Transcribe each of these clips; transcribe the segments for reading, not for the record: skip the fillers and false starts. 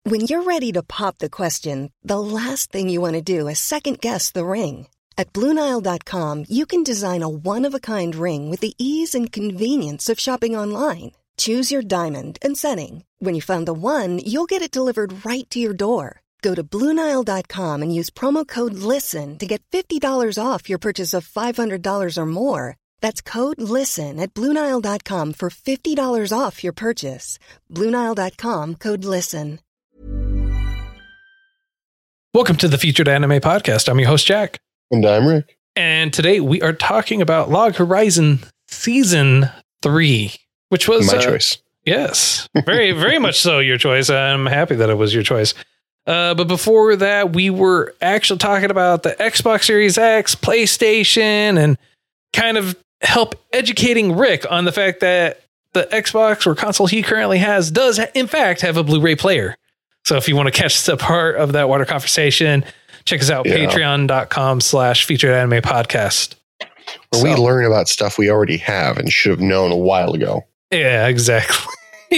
When you're ready to pop the question, the last thing you want to do is second-guess the ring. At BlueNile.com, you can design a one-of-a-kind ring with the ease and convenience of shopping online. Choose your diamond and setting. When you find the one, you'll get it delivered right to your door. Go to BlueNile.com and use promo code LISTEN to get $50 off your purchase of $500 or more. That's code LISTEN at BlueNile.com for $50 off your purchase. BlueNile.com, code LISTEN. Welcome to the Featured Anime Podcast. I'm your host, Jack. And I'm Rick. And today we are talking about Log Horizon Season 3, which was... my choice. Yes, very, very much so your choice. I'm happy that it was your choice. But before that, we were actually talking about the Xbox Series X, PlayStation, and kind of help educating Rick on the fact that the Xbox or console he currently has does, in fact, have a Blu-ray player. So if you want to catch the part of that water conversation, check us out, patreon.com/featured anime podcast. Where we learn about stuff we already have and should have known a while ago. Yeah, exactly.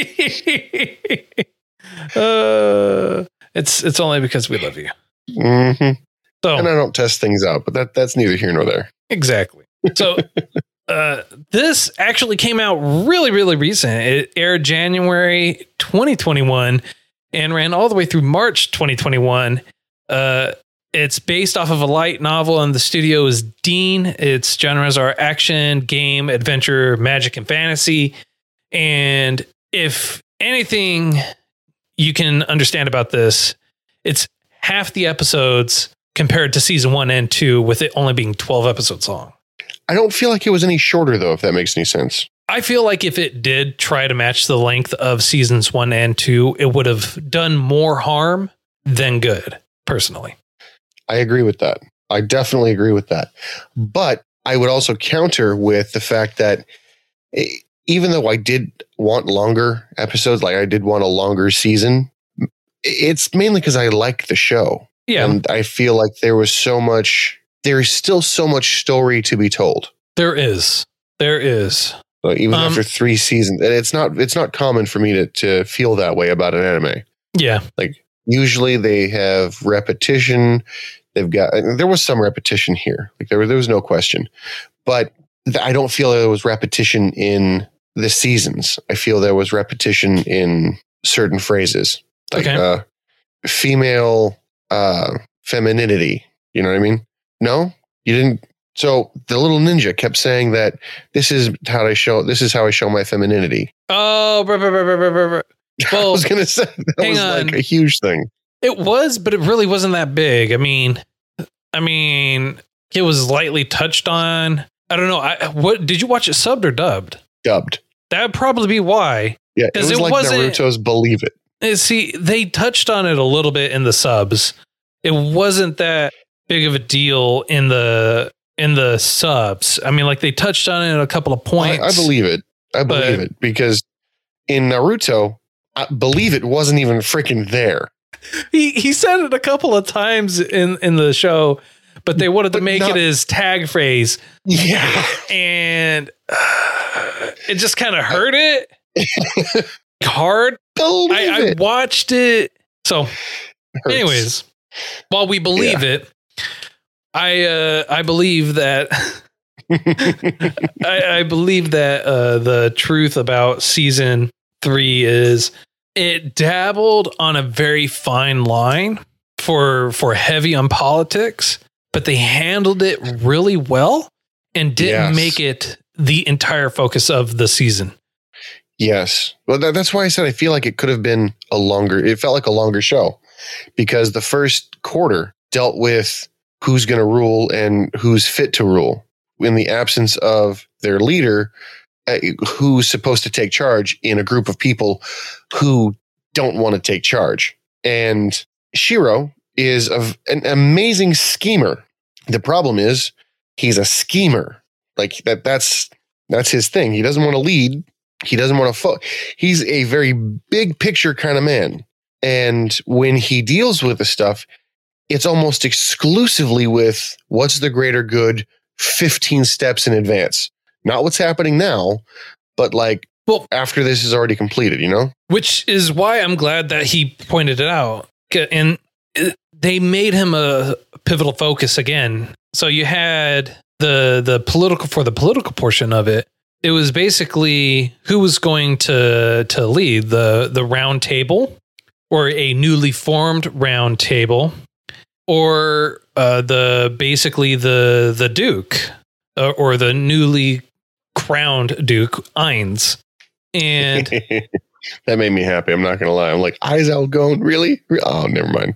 It's only because we love you. Mm-hmm. So, and I don't test things out, but that's neither here nor there. Exactly. So this actually came out really, really recent. It aired January 2021 and ran all the way through March 2021. It's based off of a light novel, and the studio is Dean. Its genres are action, game, adventure, magic, and fantasy. And if anything you can understand about this, it's half the episodes compared to season 1 and 2, with it only being 12 episodes long. I don't feel like it was any shorter, though, if that makes any sense. I feel like if it did try to match the length of seasons 1 and 2, it would have done more harm than good, personally. I agree with that. I definitely agree with that. But I would also counter with the fact that even though I did want longer episodes, like I did want a longer season, it's mainly because I like the show. Yeah. And I feel like there is still so much story to be told. There is. So even after 3 seasons, and it's not common for me to feel that way about an anime. Yeah. Like usually they have repetition. There was some repetition here. Like there was no question, but I don't feel there was repetition in the seasons. I feel there was repetition in certain phrases, like female femininity. You know what I mean? No, you didn't. So the little ninja kept saying that this is how I show my femininity. Oh, well, I was going to say that was like a huge thing. It was, but it really wasn't that big. I mean, it was lightly touched on. I don't know. What did you watch it subbed or dubbed? Dubbed. That'd probably be why. Yeah, it was like Naruto's Believe It. See, they touched on it a little bit in the subs. It wasn't that big of a deal in the subs. I mean, like they touched on it at a couple of points. I believe it. I believe it because in Naruto, I believe it wasn't even freaking there. He said it a couple of times in the show, but they wanted to make it his tag phrase. Yeah. And it just kind of hurt it hard. I watched it. So anyways, while we believe it, I believe that I believe that the truth about season 3 is it dabbled on a very fine line for heavy on politics, but they handled it really well and didn't make it the entire focus of the season. Yes. Well, that's why I said I feel like it could have been it felt like a longer show, because the first quarter dealt with who's going to rule and who's fit to rule in the absence of their leader, who's supposed to take charge in a group of people who don't want to take charge. And Shiro is an amazing schemer. The problem is he's a schemer. Like that's his thing. He doesn't want to lead. He doesn't want to he's a very big picture kind of man. And when he deals with the stuff, it's almost exclusively with what's the greater good 15 steps in advance. Not what's happening now, but like Well, after this is already completed, you know? which is why I'm glad that he pointed it out. And they made him a pivotal focus again. So you had the political portion of it. It was basically who was going to lead the round table, or a newly formed round table, or the Duke, or the newly crowned Duke Ainz. And that made me happy. I'm not going to lie. I'm like, Aizel going, really? Oh, never mind.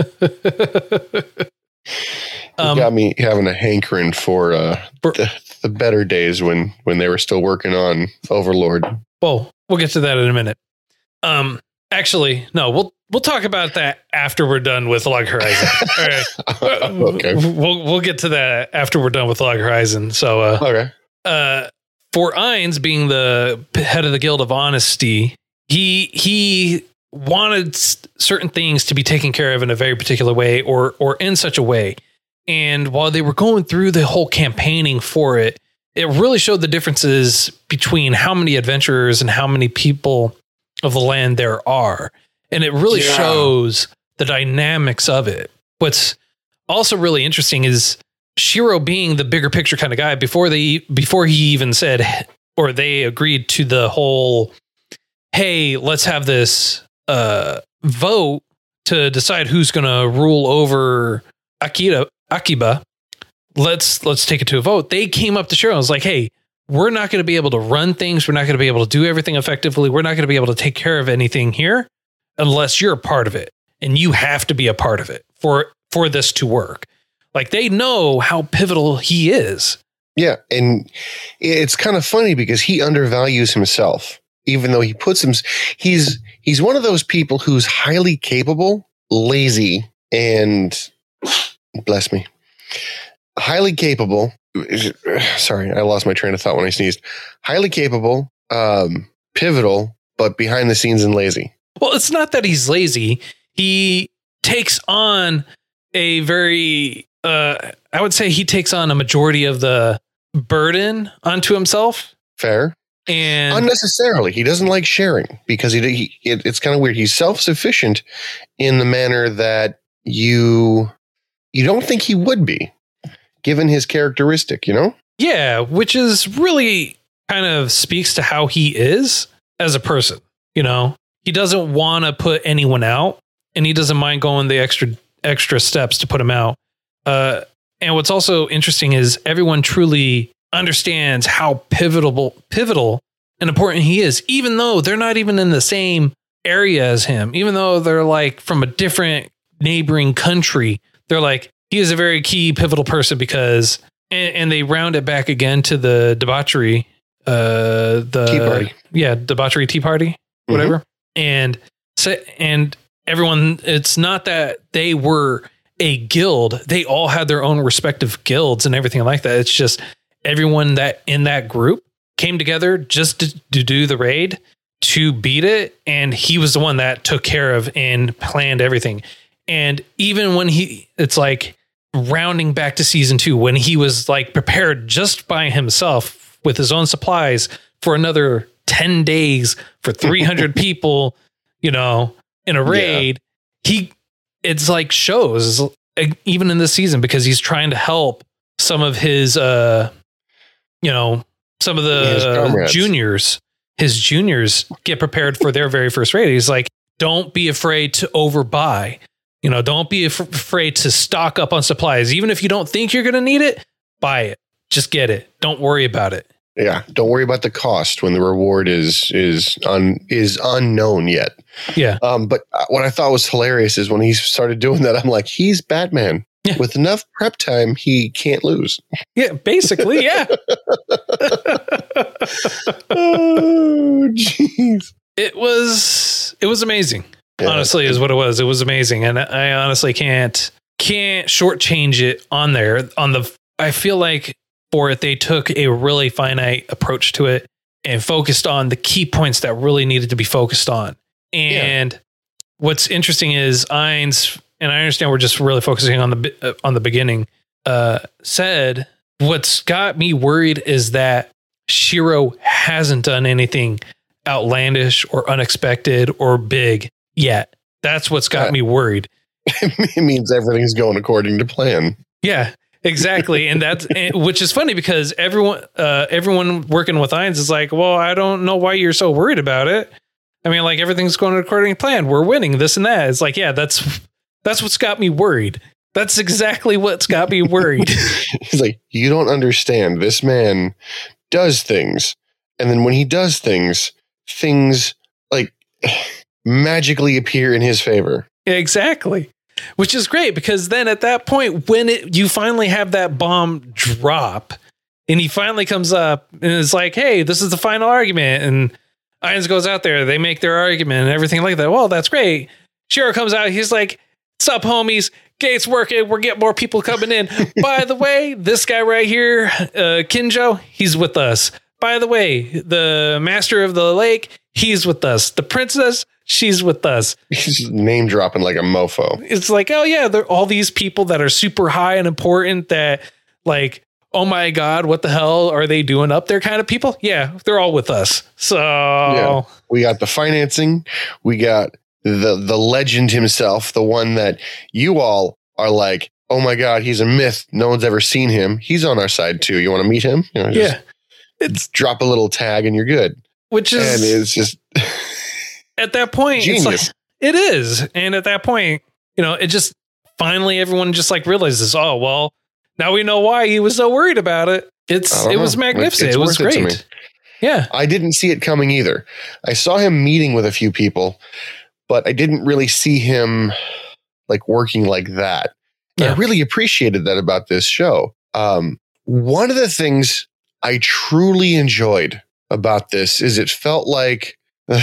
Got me having a hankering for the better days when they were still working on Overlord. Well, we'll get to that in a minute. Actually, no, we'll talk about that after we're done with Log Horizon. All right. Okay. We'll get to that after we're done with Log Horizon. So, okay. For Ainz being the head of the Guild of Honesty, he wanted certain things to be taken care of in a very particular way, or in such a way. And while they were going through the whole campaigning for it, it really showed the differences between how many adventurers and how many people of the land there are. And it really shows the dynamics of it. What's also really interesting is Shiro being the bigger picture kind of guy before he even said, or they agreed to the whole, hey, let's have this vote to decide who's going to rule over Akiba. Let's take it to a vote. They came up to Shiro and was like, hey, we're not going to be able to run things. We're not going to be able to do everything effectively. We're not going to be able to take care of anything here unless you're a part of it. And you have to be a part of it for this to work. Like, they know how pivotal he is. Yeah. And it's kind of funny because he undervalues himself, even though he puts him, he's one of those people who's highly capable, lazy, and bless me, highly capable. Sorry, I lost my train of thought when I sneezed. Highly capable, pivotal, but behind the scenes and lazy. Well, it's not that he's lazy. He takes on a very, I would say he takes on a majority of the burden onto himself. Fair. And unnecessarily. He doesn't like sharing because it's kind of weird. He's self-sufficient in the manner that you don't think he would be, given his characteristic, you know? Yeah, which is really kind of speaks to how he is as a person. You know, he doesn't want to put anyone out, and he doesn't mind going the extra steps to put him out. And what's also interesting is everyone truly understands how pivotal and important he is, even though they're not even in the same area as him, even though they're like from a different neighboring country. They're like, he is a very key pivotal person because, and they round it back again to the debauchery, the Tea Party. Yeah. Debauchery Tea Party, whatever. And everyone, it's not that they were a guild. They all had their own respective guilds and everything like that. It's just everyone that in that group came together just to do the raid, to beat it. And he was the one that took care of and planned everything. And even when it's like rounding back to season 2, when he was like prepared just by himself with his own supplies for another 10 days for 300 people, you know, in a raid, it's like shows even in this season, because he's trying to help some of his, some of the his juniors get prepared for their very first raid. He's like, don't be afraid to overbuy. You know, don't be afraid to stock up on supplies. Even if you don't think you're going to need it, buy it. Just get it. Don't worry about it. Yeah. Don't worry about the cost when the reward is unknown yet. Yeah. But what I thought was hilarious is when he started doing that, I'm like, he's Batman. Yeah. With enough prep time, he can't lose. Yeah, basically, yeah. Oh, jeez. It was amazing. Yeah, honestly, is what it was. It was amazing, and I honestly can't shortchange it on there. I feel like for it, they took a really finite approach to it and focused on the key points that really needed to be focused on. And what's interesting is Ainz, and I understand we're just really focusing on the beginning, said what's got me worried is that Shiro hasn't done anything outlandish or unexpected or big yet. That's what's got me worried. It means everything's going according to plan. Yeah, exactly. And which is funny because everyone working with Hines is like, well, I don't know why you're so worried about it. I mean, like, everything's going according to plan. We're winning this and that. It's like, yeah, that's what's got me worried. That's exactly what's got me worried. He's like, you don't understand. This man does things. And then when he does things like magically appear in his favor. Exactly. Which is great because then at that point, when you finally have that bomb drop and he finally comes up and it's like, hey, this is the final argument. And Irons goes out there, they make their argument and everything like that. Well, that's great. Shiro comes out. He's like, what's up, homies? Gate's working. We're getting more people coming in. By the way, this guy right here, Kinjo, he's with us. By the way, the master of the lake, he's with us. The princess, she's with us. He's name dropping like a mofo. It's like, oh yeah, there are all these people that are super high and important that, like, oh my God, what the hell are they doing up there kind of people? Yeah, they're all with us. So yeah, we got the financing. We got the legend himself, the one that you all are like, oh my God, he's a myth. No one's ever seen him. He's on our side too. You want to meet him? You know, just it's drop a little tag and you're good. Which is, and it's just at that point, genius. It's like, it is. And at that point, you know, it just finally everyone just like realizes, oh, well, now we know why he was so worried about it. It was magnificent. It was great. Yeah. I didn't see it coming either. I saw him meeting with a few people, but I didn't really see him like working like that. Yeah. I really appreciated that about this show. One of the things I truly enjoyed about this is it felt like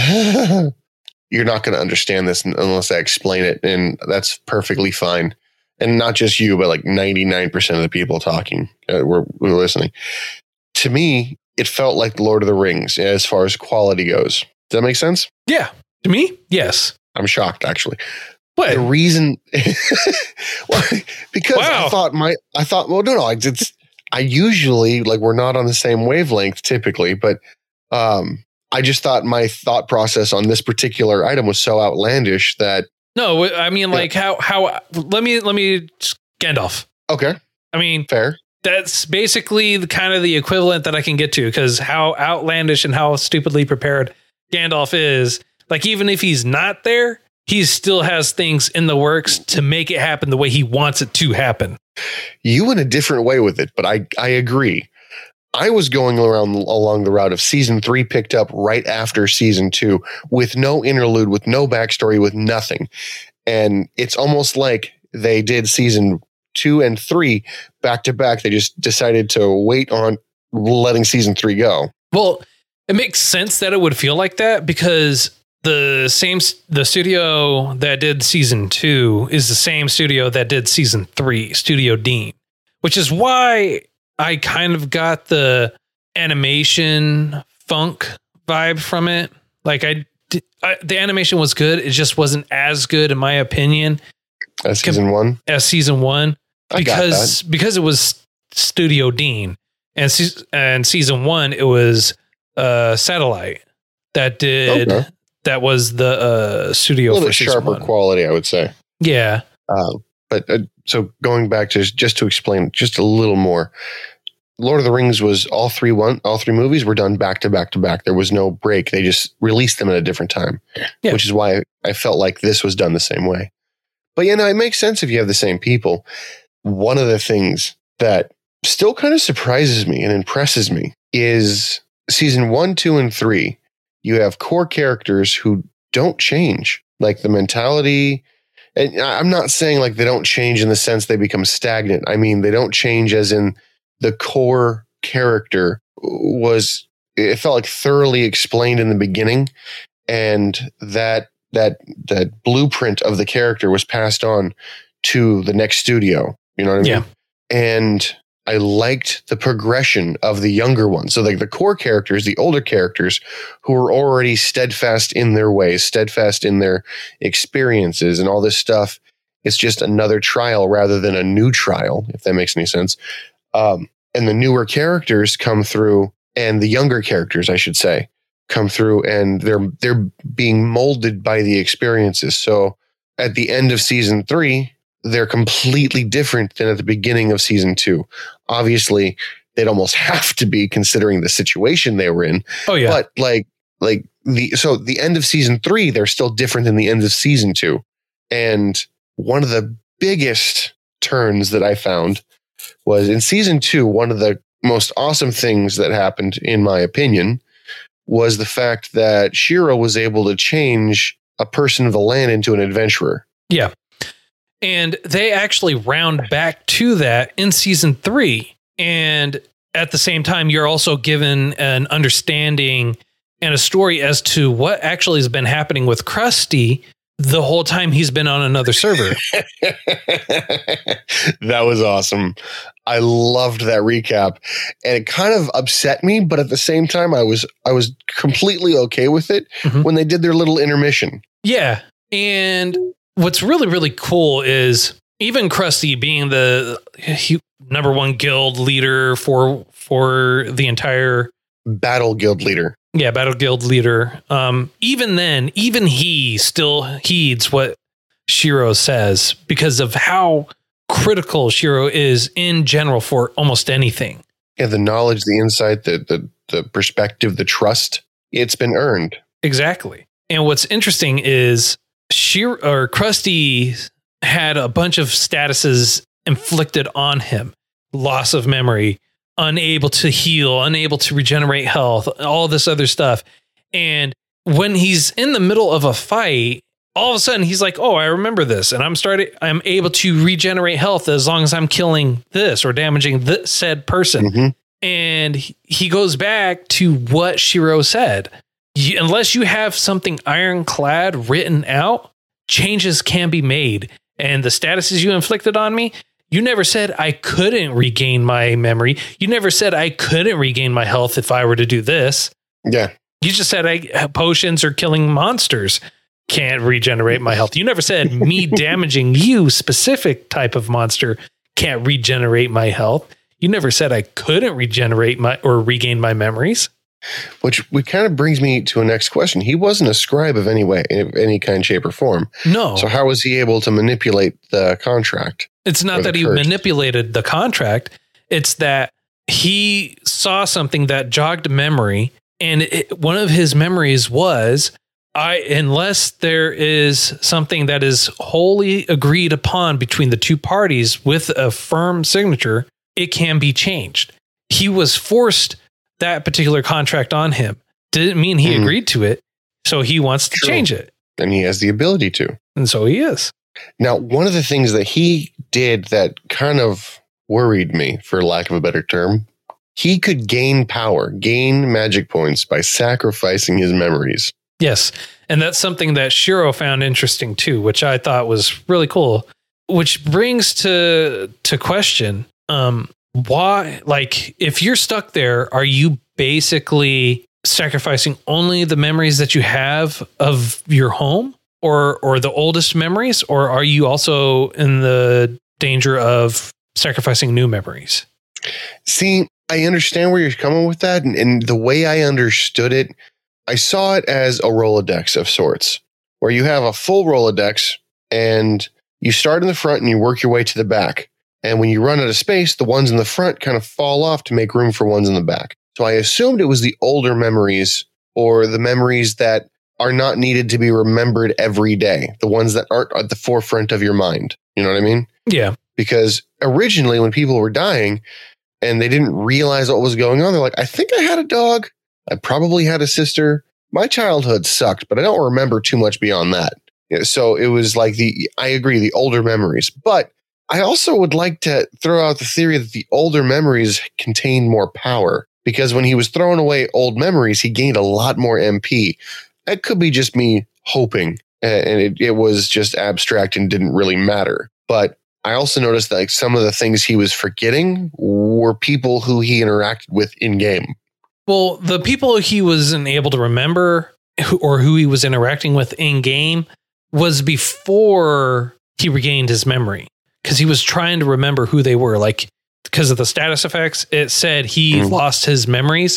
you're not going to understand this unless I explain it. And that's perfectly fine. And not just you, but like 99% of the people talking, we're listening. To me, it felt like Lord of the Rings as far as quality goes. Does that make sense? Yeah. To me, yes. I'm shocked, actually. What? The reason, well, because I thought, well, no, I usually, like, we're not on the same wavelength typically, but I just thought my thought process on this particular item was so outlandish that. No, I mean, like, how, let me, Gandalf. Okay. I mean, fair. That's basically the kind of the equivalent that I can get to, because how outlandish and how stupidly prepared Gandalf is. Like, even if he's not there, he still has things in the works to make it happen the way he wants it to happen. You went a different way with it, but I agree. I was going along the route of season 3 picked up right after season 2 with no interlude, with no backstory, with nothing. And it's almost like they did season 2 and 3 back to back. They just decided to wait on letting season 3 go. Well, it makes sense that it would feel like that because the studio that did season 2 is the same studio that did season 3, Studio Dean, which is why I kind of got the animation funk vibe from it. Like the animation was good. It just wasn't as good, in my opinion, as season 1. Because it was Studio Dean, and season 1 it was Satellite that did. Okay. That was the studio. A little bit sharper quality, I would say. Yeah. But so going back to just to explain just a little more, Lord of the Rings was all three movies were done back to back to back. There was no break. They just released them at a different time, which is why I felt like this was done the same way. But it makes sense if you have the same people. One of the things that still kind of surprises me and impresses me is season 1, 2, and 3. You have core characters who don't change, like the mentality. And I'm not saying like they don't change in the sense they become stagnant. I mean, they don't change as in the core character it felt like thoroughly explained in the beginning. And that blueprint of the character was passed on to the next studio. You know what I mean? Yeah. And I liked the progression of the younger ones. So like the core characters, the older characters who were already steadfast in their ways, steadfast in their experiences and all this stuff. It's just another trial rather than a new trial, if that makes any sense. And the newer characters come through, and the younger characters, I should say, come through, and they're being molded by the experiences. So at the end of season 3, they're completely different than at the beginning of season 2. Obviously, they'd almost have to be, considering the situation they were in. Oh yeah. But the end of season 3, they're still different than the end of season 2. And one of the biggest turns that I found was in season 2. One of the most awesome things that happened, in my opinion, was the fact that Shiro was able to change a person of the land into an adventurer. Yeah. And they actually round back to that in season 3. And at the same time, you're also given an understanding and a story as to what actually has been happening with Krusty the whole time he's been on another server. That was awesome. I loved that recap, and it kind of upset me, but at the same time, I was completely okay with it when they did their little intermission. Yeah. And what's really, really cool is even Krusty being the number 1 guild leader for the entire Battle Guild leader. Yeah, Battle Guild leader. Even then, even he still heeds what Shiro says because of how critical Shiro is in general for almost anything. Yeah, the knowledge, the insight, the perspective, the trust, it's been earned. Exactly. And what's interesting is Krusty had a bunch of statuses inflicted on him. Loss of memory, unable to heal, unable to regenerate health, all this other stuff. And when he's in the middle of a fight, all of a sudden he's like, oh, I remember this. And I'm able to regenerate health as long as I'm killing this or damaging this said person. Mm-hmm. And he goes back to what Shiro said. Unless you have something ironclad written out, changes can be made. And the statuses you inflicted on me, you never said I couldn't regain my memory. You never said I couldn't regain my health if I were to do this. Yeah. You just said potions or killing monsters can't regenerate my health. You never said me damaging you, specific type of monster, can't regenerate my health. You never said I couldn't regenerate or regain my memories. Which kind of brings me to a next question. He wasn't a scribe of any kind, shape, or form. No. So how was he able to manipulate the contract? It's not that he manipulated the contract. It's that he saw something that jogged memory. And one of his memories was, unless there is something that is wholly agreed upon between the two parties with a firm signature, it can be changed. He was forced that particular contract on him. Didn't mean he agreed to it. So he wants to change it. And he has the ability to. And so he is. Now, one of the things that he did that kind of worried me, for lack of a better term, he could gain power, gain magic points by sacrificing his memories. Yes. And that's something that Shiro found interesting too, which I thought was really cool. Which brings to question, why, like, if you're stuck there, are you basically sacrificing only the memories that you have of your home or the oldest memories? Or are you also in the danger of sacrificing new memories? See, I understand where you're coming with that. And the way I understood it, I saw it as a Rolodex of sorts, where you have a full Rolodex and you start in the front and you work your way to the back. And when you run out of space, the ones in the front kind of fall off to make room for ones in the back. So I assumed it was the older memories or the memories that are not needed to be remembered every day. The ones that aren't at the forefront of your mind. You know what I mean? Yeah. Because originally when people were dying and they didn't realize what was going on, they're like, I think I had a dog. I probably had a sister. My childhood sucked, but I don't remember too much beyond that. So it was like I agree, the older memories. But I also would like to throw out the theory that the older memories contain more power, because when he was throwing away old memories, he gained a lot more MP. That could be just me hoping, and it was just abstract and didn't really matter. But I also noticed that, like, some of the things he was forgetting were people who he interacted with in game. Well, the people he wasn't able to remember or who he was interacting with in game was before he regained his memory. Because he was trying to remember who they were. Like, because of the status effects, it said he lost his memories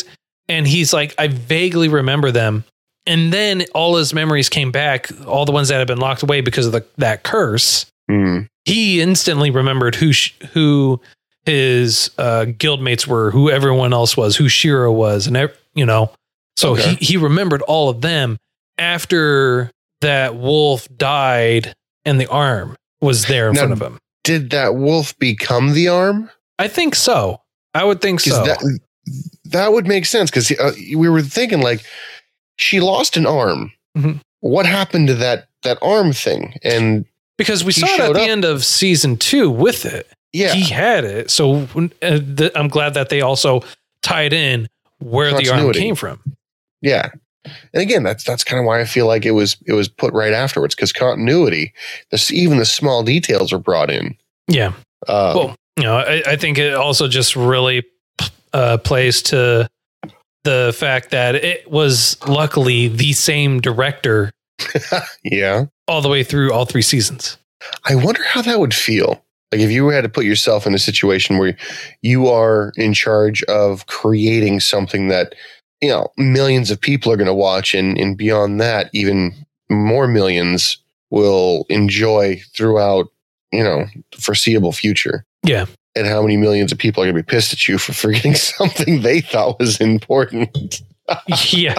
And he's like, I vaguely remember them. And then all his memories came back, all the ones that had been locked away because of that curse. He instantly remembered who his guildmates were, who everyone else was, who Shiro was, and so he remembered all of them after that wolf died and the arm was there in front of him. Did that wolf become the arm? I think so. I would think so. That would make sense because we were thinking like she lost an arm. What happened to that arm thing? And because we saw it at the end of season 2 with it. Yeah. He had it. So I'm glad that they also tied in where the arm came from. Yeah. And again, that's kind of why I feel like it was put right afterwards, because continuity, even the small details are brought in. Yeah. Well, I think it also just really plays to the fact that it was luckily the same director. Yeah. All the way through all 3 seasons. I wonder how that would feel. Like if you had to put yourself in a situation where you are in charge of creating something that, millions of people are going to watch, and beyond that, even more millions will enjoy throughout, the foreseeable future. Yeah. And how many millions of people are going to be pissed at you for forgetting something they thought was important. Yeah.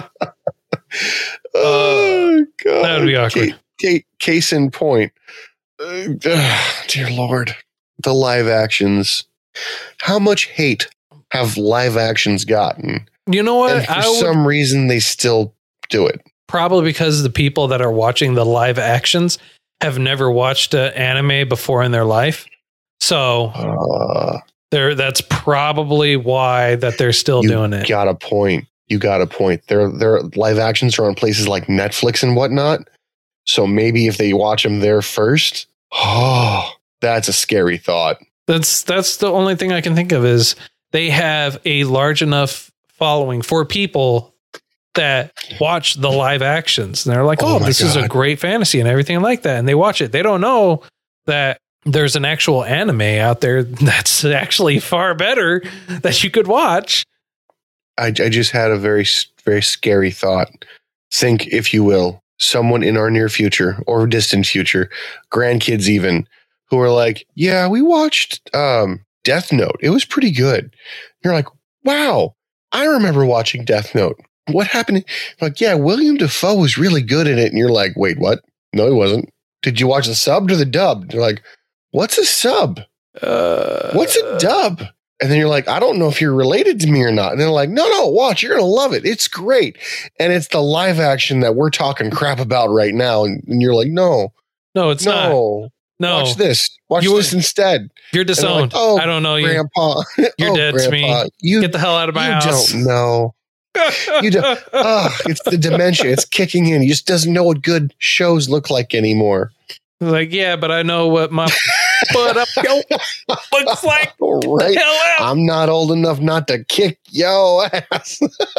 Oh, God. That would be awkward. Case in point. Dear Lord. The live actions. How much hate have live actions gotten? You know what? And for some reason, they still do it. Probably because the people that are watching the live actions have never watched an anime before in their life. So that's probably why that they're still doing it. You got a point. Their live actions are on places like Netflix and whatnot. So maybe if they watch them there first, that's a scary thought. That's the only thing I can think of is they have a large enough following for people that watch the live actions. And they're like, this is a great fantasy and everything like that. And they watch it. They don't know that there's an actual anime out there that's actually far better that you could watch. I just had a very, very scary thought. Think, if you will, someone in our near future or distant future, grandkids even, who are like, yeah, we watched Death Note. It was pretty good. You're like, wow, I remember watching Death Note. What happened? Like, yeah, William Dafoe was really good in it. And you're like, wait, what? No, he wasn't. Did you watch the subbed or the dubbed? You're like, what's a sub? What's a dub? And then you're like, I don't know if you're related to me or not. And they're like, no, watch. You're going to love it. It's great. And it's the live action that we're talking crap about right now. And you're like, no, it's not. No. Watch this. Watch this instead. You're disowned. Like, I don't know you. Grandpa. You're dead to me. Get the hell out of my house. You don't know. You don't. It's the dementia. It's kicking in. He just doesn't know what good shows look like anymore. Like, yeah, but I know what my butt up looks like. Right. I'm not old enough not to kick yo ass.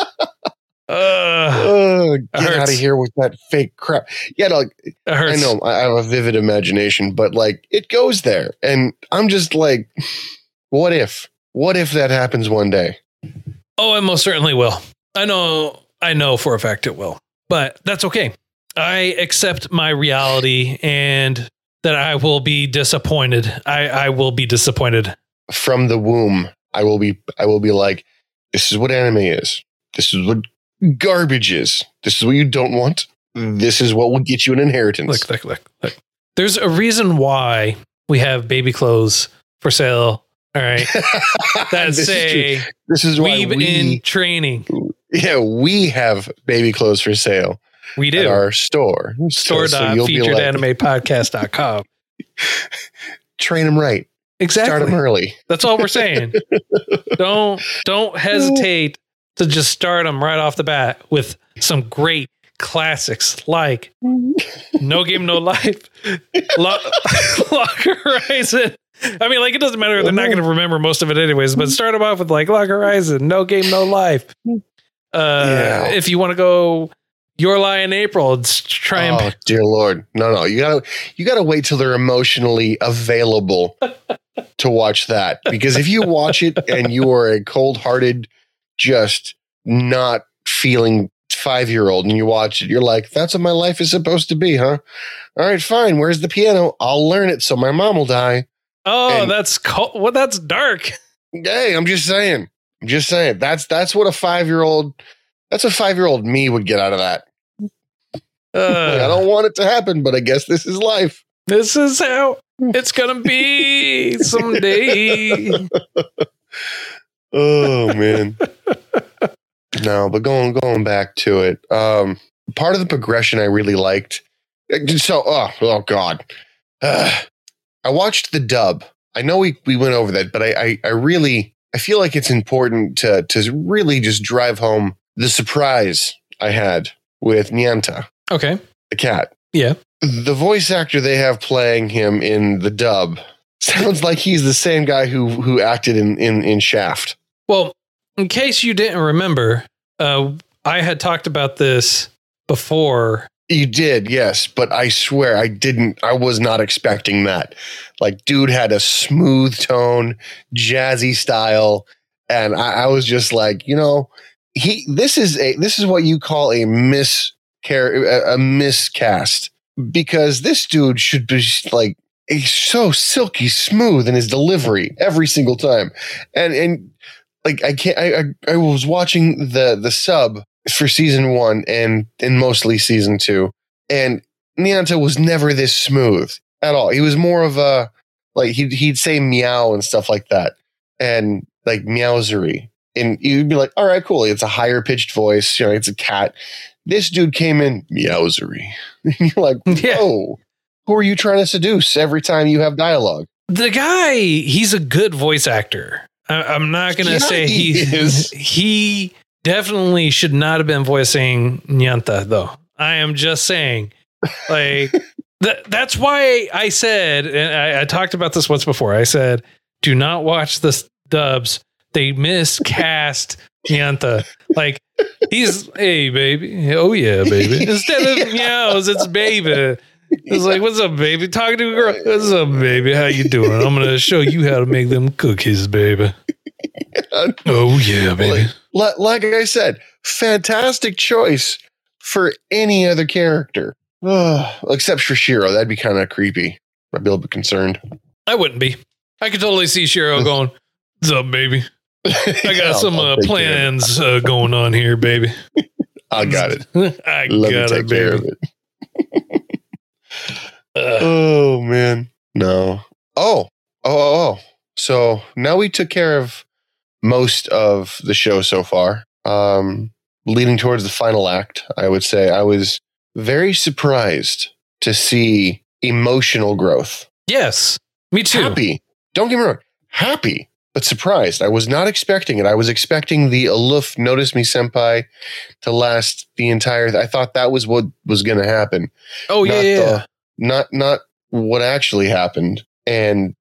Get out of here with that fake crap. Yeah, it hurts. I know I have a vivid imagination, but like it goes there. And I'm just like, what if? What if that happens one day? Oh, it most certainly will. I know for a fact it will. But that's okay. I accept my reality and that I will be disappointed. I will be disappointed. From the womb, I will be like, this is what anime is. This is what garbage is. This is what you don't want. This is what will get you an inheritance. Look. There's a reason why we have baby clothes for sale. All right. That say this is why we've in training. Yeah, we have baby clothes for sale. We do. At our store. Store.featuredanimepodcast.com. Train them right. Exactly. Start them early. That's all we're saying. Don't hesitate to just start them right off the bat with some great classics like No Game, No Life, Log Horizon. I mean, like, it doesn't matter. They're not going to remember most of it anyways, but start them off with like Log Horizon, No Game, No Life. If you want to go Your Lie in April, try and... Oh, dear Lord. No. You gotta wait till they're emotionally available to watch that. Because if you watch it and you are a cold-hearted, just not feeling 5-year-old and you watch it, you're like, that's what my life is supposed to be, huh? All right, fine. Where's the piano? I'll learn it so my mom will die. Oh, and that's cold. Well, that's dark. Hey, I'm just saying. That's what a 5-year-old, that's a 5-year-old me would get out of that. I don't want it to happen, but I guess this is life. This is how it's going to be someday. Oh, man. No, but going back to it, part of the progression I really liked. So, oh God. I watched the dub. I know we went over that, but I feel like it's important to really just drive home the surprise I had with Nyanta. Okay. The cat. Yeah. The voice actor they have playing him in the dub sounds like he's the same guy who acted in Shaft. Well, in case you didn't remember, I had talked about this before. You did, yes, but I swear I was not expecting that. Like, dude had a smooth tone, jazzy style, and I was just like, this is what you call a miscast, because this dude should be like, he's so silky smooth in his delivery every single time. And like, I was watching the sub for season 1 and mostly season 2, and Nyanta was never this smooth at all. He was more of a, like, he'd say meow and stuff like that, and like meowsery, and you'd be like, all right, cool. It's a higher pitched voice. It's a cat. This dude came in meowsery. You're like, whoa, who are you trying to seduce every time you have dialogue? The guy, he's a good voice actor. I'm not going to say he definitely should not have been voicing Nyanta, though. I am just saying, like, that's why I said, and I talked about this once before. I said, do not watch the dubs. They miscast Nyanta. Like, he's, hey, baby. Oh, yeah, baby. Instead of meows, it's baby. It's like, what's up, baby? Talking to a girl. What's up, baby? How you doing? I'm going to show you how to make them cookies, baby. Oh, yeah, baby. Like I said, fantastic choice for any other character. Except for Shiro. That'd be kind of creepy. I'd be a little bit concerned. I wouldn't be. I could totally see Shiro going, what's up, baby? I got some plans going on here, baby. I got it. I got it, baby. Oh, man. No. Oh. So now we took care of most of the show so far. Leading towards the final act, I would say I was very surprised to see emotional growth. Yes, me too. Happy. Don't get me wrong. Happy, but surprised. I was not expecting it. I was expecting the aloof notice me senpai to last the entire. I thought that was what was going to happen. Oh, yeah. Not what actually happened. And,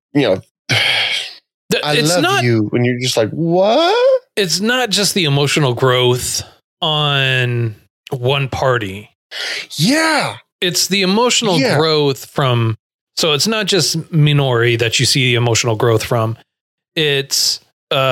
I love you when you're just like, what? It's not just the emotional growth on one party. Yeah. It's the emotional growth from, so it's not just Minori that you see the emotional growth from. It's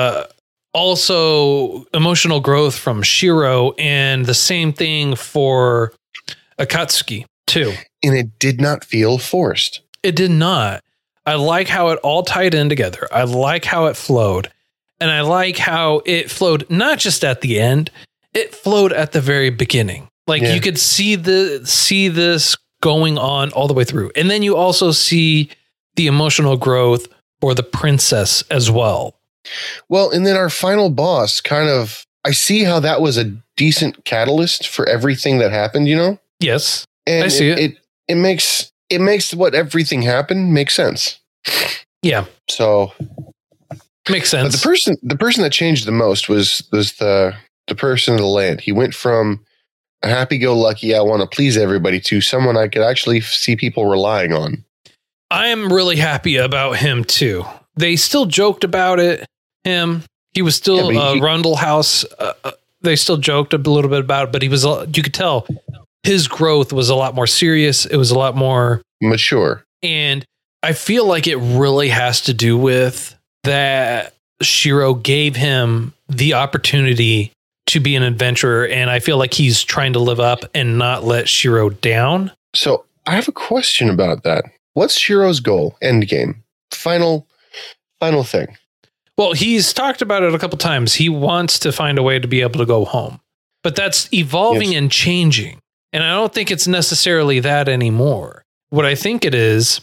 also emotional growth from Shiro, and the same thing for Akatsuki too. And it did not feel forced. It did not. I like how it all tied in together. I like how it flowed. And I like how it flowed not just at the end, it flowed at the very beginning. Like you could see this going on all the way through. And then you also see the emotional growth for the princess as well. Well, and then our final boss I see how that was a decent catalyst for everything that happened, Yes. And I see it. It makes what everything happened make sense. Yeah. So makes sense. But the person that changed the most was the person of the land. He went from a happy-go-lucky, I want to please everybody, to someone I could actually see people relying on. I am really happy about him too. They still joked about it. He was still Rundle House. They still joked a little bit about it, but he was. You could tell his growth was a lot more serious. It was a lot more mature, and I feel like it really has to do with that. Shiro gave him the opportunity to be an adventurer, and I feel like he's trying to live up and not let Shiro down. So I have a question about that. What's Shiro's goal? End game. Final thing. Well, he's talked about it a couple times. He wants to find a way to be able to go home, but that's evolving and changing. And I don't think it's necessarily that anymore. What I think it is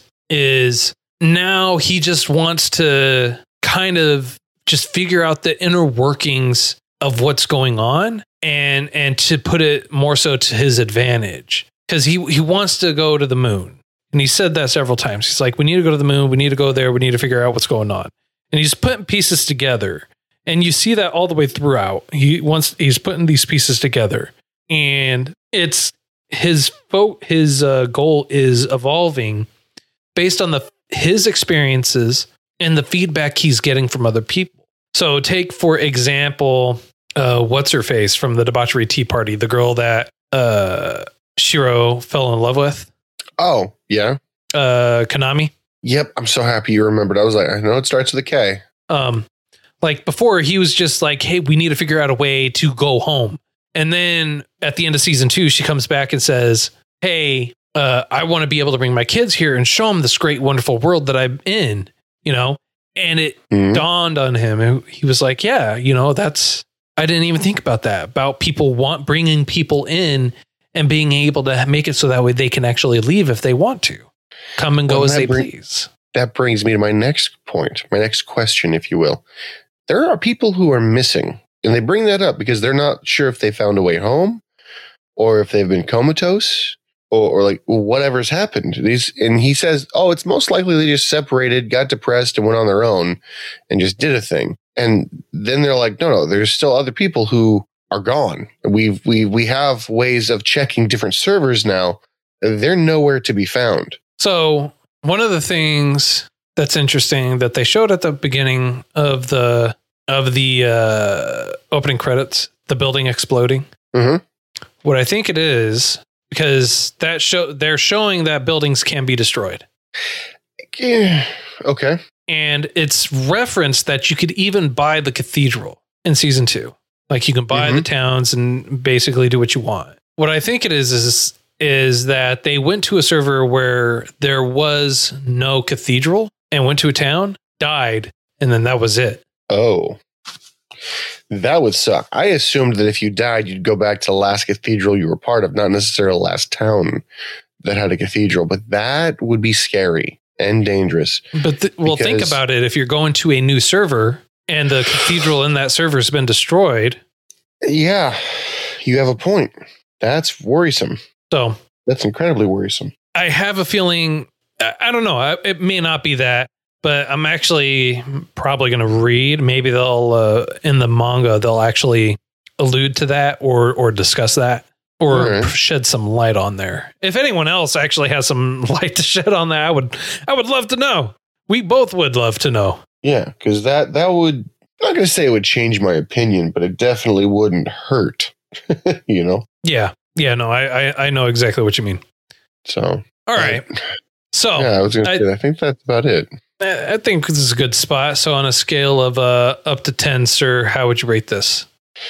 now he just wants to kind of just figure out the inner workings of what's going on and to put it more so to his advantage, because he wants to go to the moon. And he said that several times. He's like, we need to go to the moon. We need to go there. We need to figure out what's going on. And he's putting pieces together. And you see that all the way throughout. He's putting these pieces together. And it's his goal is evolving based on his experiences and the feedback he's getting from other people. So take, for example, what's her face from the Debauchery Tea Party, the girl that Shiro fell in love with. Oh, yeah. Kanami. Yep. I'm so happy you remembered. I was like, I know it starts with a K. Like before, he was just like, hey, we need to figure out a way to go home. And then at the end of season 2, she comes back and says, hey, I want to be able to bring my kids here and show them this great, wonderful world that I'm in, you know? And it dawned on him. And he was like, yeah, you know, I didn't even think about that, about bringing people in and being able to make it so that way they can actually leave if they want to. Come and go as they please. That brings me to my next point, my next question, if you will. There are people who are missing, and they bring that up because they're not sure if they found a way home or if they've been comatose or like whatever's happened. And he says, oh, it's most likely they just separated, got depressed, and went on their own and just did a thing. And then they're like, no, there's still other people who are gone. We have ways of checking different servers now. They're nowhere to be found. So one of the things that's interesting that they showed at the beginning of the opening credits, the building exploding. Mm-hmm. What I think it is, because they're showing that buildings can be destroyed. Yeah. Okay. And it's referenced that you could even buy the cathedral in season 2. Like you can buy the towns and basically do what you want. What I think it is that they went to a server where there was no cathedral and went to a town, died, and then that was it. Oh, that would suck. I assumed that if you died, you'd go back to the last cathedral you were part of, not necessarily the last town that had a cathedral, but that would be scary and dangerous. But think about it. If you're going to a new server and the cathedral in that server has been destroyed. Yeah, you have a point. That's worrisome. So that's incredibly worrisome. I have a feeling, I don't know, it may not be that, but I'm actually probably going to read. Maybe they'll, in the manga, they'll actually allude to that or discuss that or shed some light on there. If anyone else actually has some light to shed on that, I would love to know. We both would love to know. Yeah, because that would, I'm not going to say it would change my opinion, but it definitely wouldn't hurt, you know? Yeah. Yeah, no, I know exactly what you mean. So. All right. So. Yeah, I was going to say, I think that's about it. I think this is a good spot. So on a scale of up to 10, sir, how would you rate this?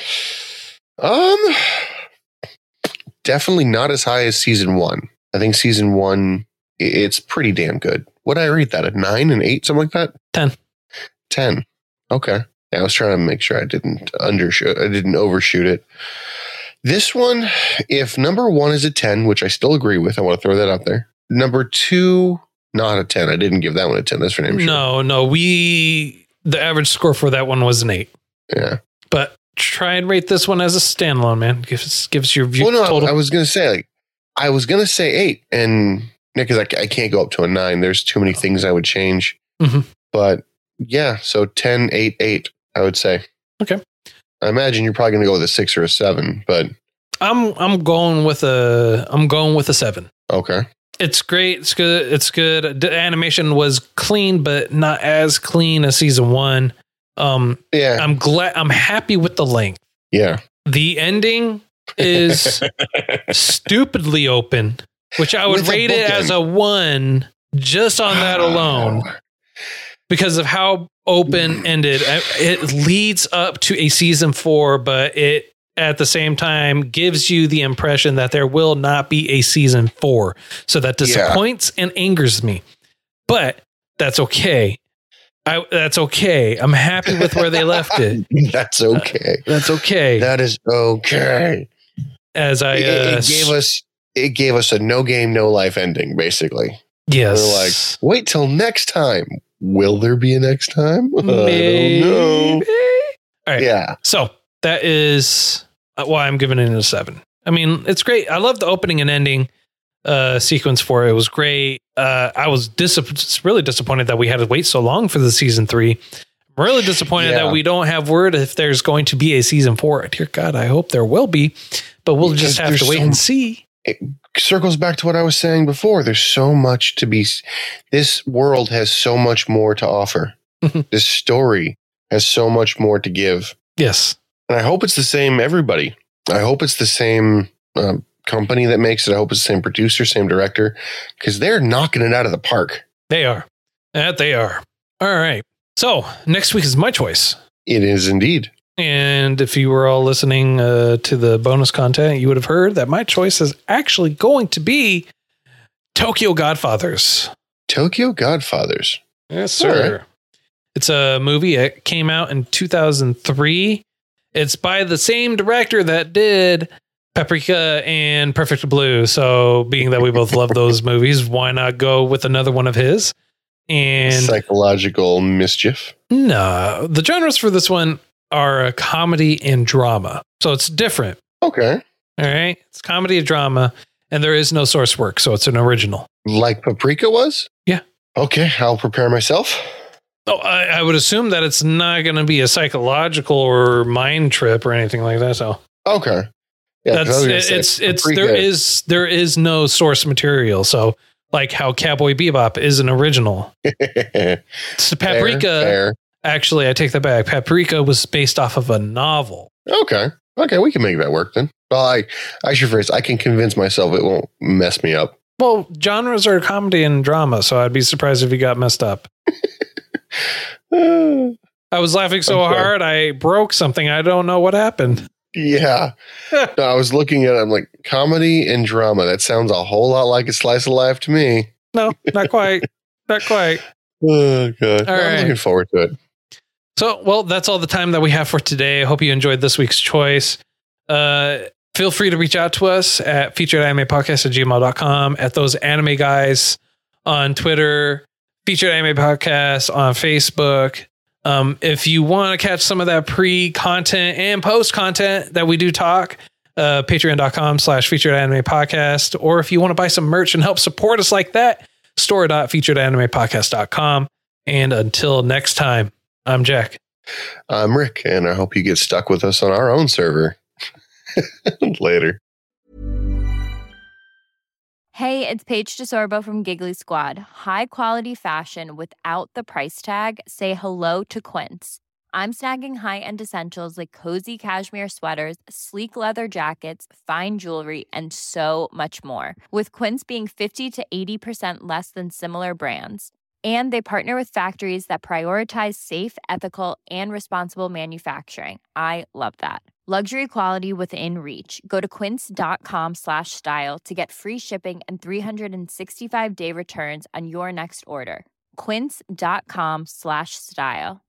Definitely not as high as season 1. I think season 1, it's pretty damn good. What'd I rate that? A 9, an 8, something like that? 10. Okay. Yeah, I was trying to make sure I didn't overshoot it. This one, if number 1 is a 10, which I still agree with, I want to throw that out there. Number 2, not a 10. I didn't give that one a 10. That's for damn sure. No. The average score for that one was an 8. Yeah. But try and rate this one as a standalone, man. Give us your view. Well, no, total. I was going to say 8, and because I can't go up to a 9. There's too many things I would change. Mm-hmm. But yeah, so 10, 8, 8, I would say. Okay. I imagine you're probably going to go with a 6 or a 7, but I'm going with a 7. Okay. It's great. It's good. It's good. The animation was clean, but not as clean as season 1. Yeah. I'm happy with the length. Yeah. The ending is stupidly open, which I would rate it as a 1 just on that alone. Because of how open-ended it leads up to a season 4, but it at the same time gives you the impression that there will not be a season 4. So that disappoints and angers me. But that's okay. That's okay. I'm happy with where they left it. That's okay. That's okay. That is okay. As it gave us a no game, no life ending, basically. Yes. We're like, wait till next time. Will there be a next time? Maybe. I don't know. All right. Yeah. So that is why I'm giving it a 7. I mean, it's great. I love the opening and ending sequence for it. It was great. I was really disappointed that we had to wait so long for the season 3. I'm really disappointed that we don't have word if there's going to be a season 4. Dear God, I hope there will be, but we'll just have to wait and see. It circles back to what I was saying before. There's so much to be. This world has so much more to offer. This story has so much more to give. Yes. And I hope it's the same everybody. I hope it's the same company that makes it. I hope it's the same producer, same director, because they're knocking it out of the park. They are. That they are. All right. So next week is my choice. It is indeed. And if you were all listening to the bonus content, you would have heard that my choice is actually going to be Tokyo Godfathers. Tokyo Godfathers. Yes, sir. Right. It's a movie. It came out in 2003. It's by the same director that did Paprika and Perfect Blue. So being that we both love those movies, why not go with another one of his? And psychological mischief. No, the genres for this one are a comedy and drama. So it's different. Okay. All right. It's comedy and drama, and there is no source work. So it's an original. Like Paprika was? Yeah. Okay. I'll prepare myself. Oh, I would assume that it's not going to be a psychological or mind trip or anything like that. So okay. Yeah, there is no source material. So like how Cowboy Bebop is an original. So Paprika. Fair. Actually, I take that back. Paprika was based off of a novel. Okay. We can make that work then. Well, I should phrase, I can convince myself it won't mess me up. Well, genres are comedy and drama, so I'd be surprised if you got messed up. I was laughing so hard, I broke something. I don't know what happened. Yeah. No, I was looking at it, I'm like, comedy and drama. That sounds a whole lot like a slice of life to me. No, not quite. Not quite. Oh, God. I'm looking forward to it. So, well, that's all the time that we have for today. I hope you enjoyed this week's choice. Feel free to reach out to us at featuredanimepodcast@gmail.com, at those anime guys on Twitter, Featured Anime Podcast on Facebook. If you want to catch some of that pre-content and post-content that we do talk, patreon.com/featuredanimepodcast. Or if you want to buy some merch and help support us like that, store.featuredanimepodcast.com. And until next time, I'm Jack. I'm Rick, and I hope you get stuck with us on our own server. Later. Hey, it's Paige DeSorbo from Giggly Squad. High quality fashion without the price tag. Say hello to Quince. I'm snagging high-end essentials like cozy cashmere sweaters, sleek leather jackets, fine jewelry, and so much more. With Quince being 50 to 80% less than similar brands. And they partner with factories that prioritize safe, ethical, and responsible manufacturing. I love that. Luxury quality within reach. Go to quince.com/style to get free shipping and 365-day returns on your next order. Quince.com/style.